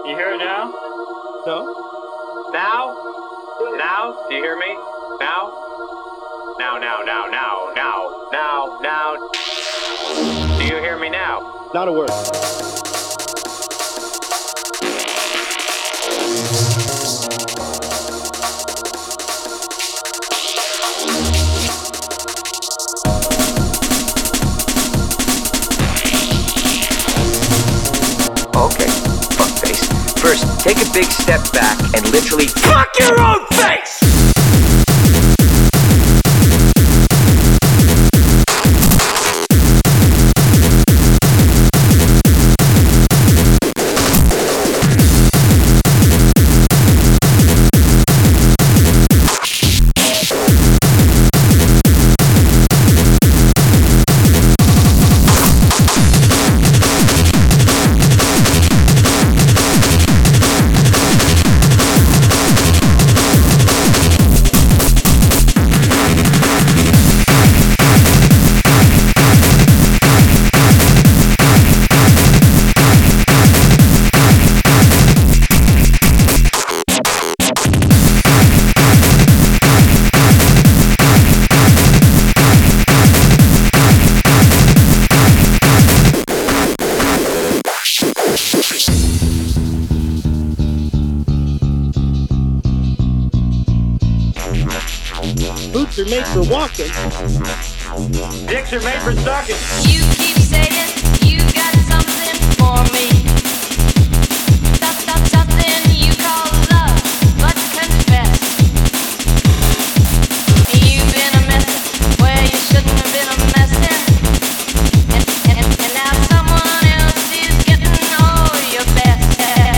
You hear it now? No? Now? Now? Do you hear me? Now? Now. Do you hear me now? Not a word. Okay, fuckface. First, take a big step back and literally fuck your own face! Boots are made for walking. Dicks are made for sucking. You keep saying you got something for me. Something you call love, but confess. You've been a messin' where you shouldn't have been a messin'. And now someone else is getting all your best.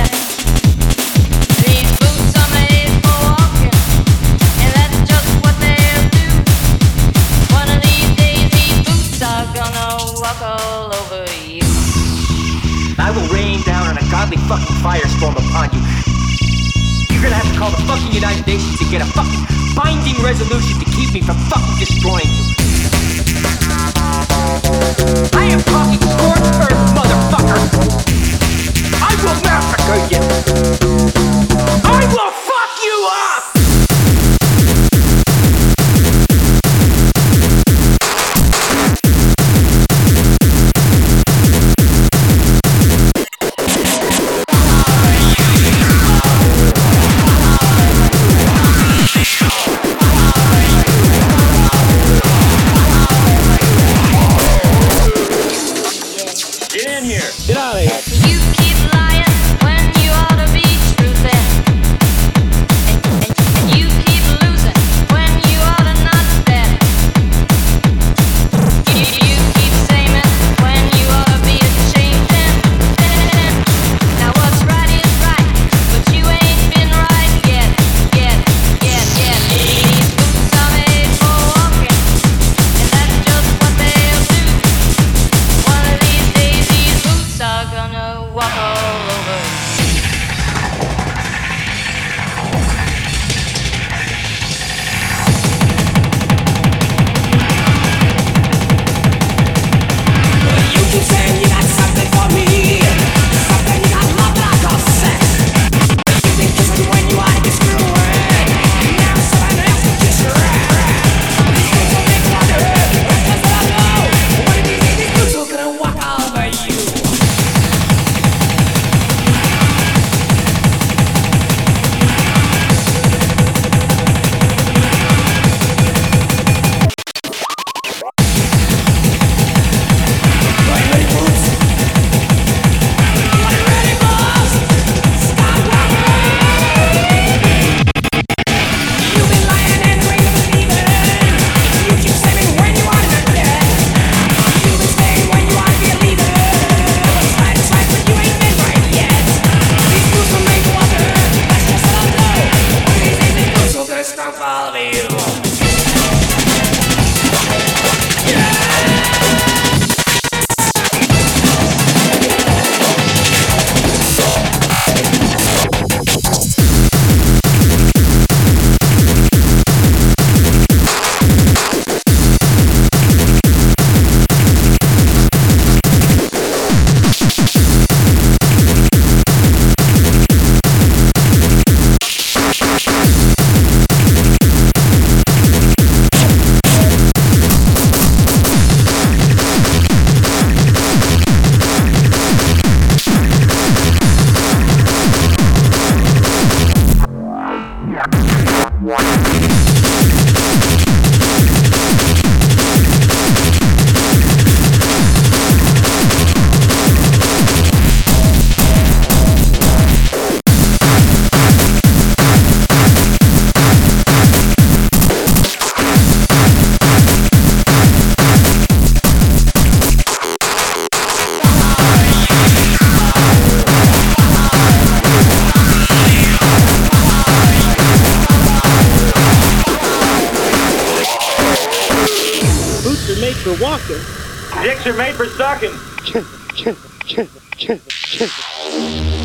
These boots are made for walking, and that's just what they'll do. One of these days these boots are gonna walk all over you. I will rain down an ungodly fucking firestorm upon you. You're gonna have to call the fucking United Nations to get a fucking binding resolution to keep me from fucking destroying you. I am talking scorched earth, motherfucker! I will massacre you! I will fuck you up! Get in here. Get out of here. You keep lying when you ought to be truthin'. And you keep losing when you ought to not bet. You keep saying when you ought to be a-changin'. Now what's right is right, but you ain't been right yet. These boots are made for walking, and that's just what they'll do. One of these days these boots are gonna for stockings. Ch- ch- ch- ch- ch-